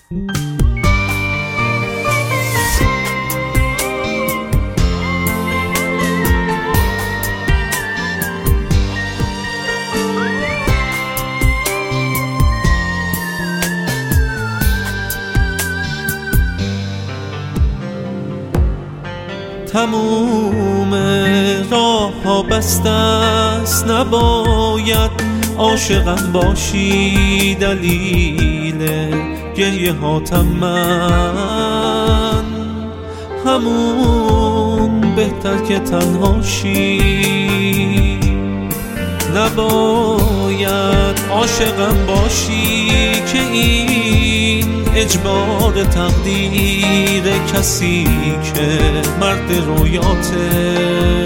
تموم راه ها بسته است، نباید عاشقم باشی دلیل گریه هاتم من، همون بهتر که تنهاشی. نباید عاشقم باشی که این اجبار تقدیر کسی که مرد رویاته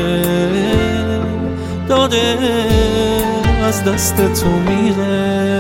داره از دست تو میره.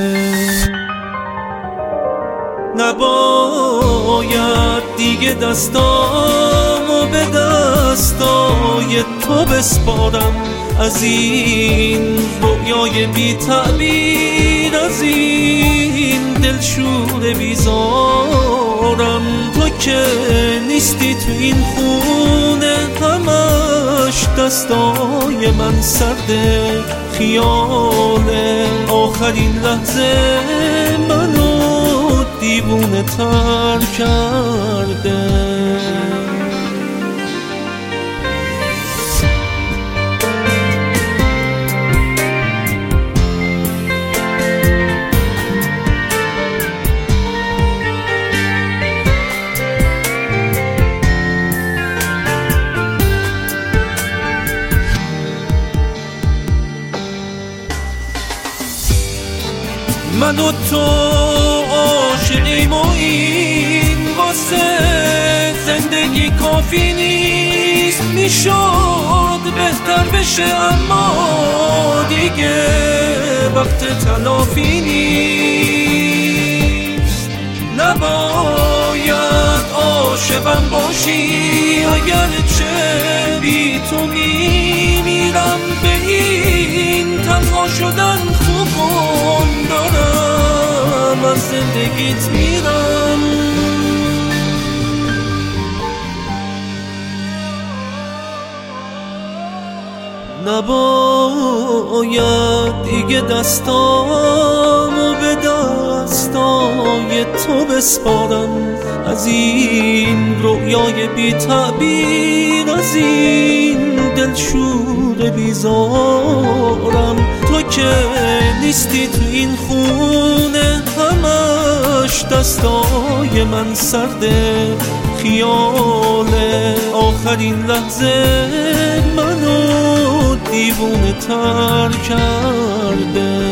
نباید دیگه دستامو به دستای تو بسپارم، از این رویای بی تعبیر، از این دلشور بیزارم. تو که نیستی تو این خونه، همش دستای من سرده. خیال آخرین لحظه منو دیوونه تر کرده. من و تو عاشقیم و این واسه زندگی کافی نیست. میشد بهتر بشه اما دیگه وقت تلافی نیست. نباید عاشقم باشی اگرچه بی تو میمیرم. به این تنها شدن خوبم دارم، از زندگیت میرم. نباید دیگه دستامو به دستای تو بسپارم، از این رویای بی تعبیر، از این دلشور بیزارم. تو که نیستی تو این خونه، همش دستای من سرده. خیال آخرین لحظه منو دیوونه تر کرده.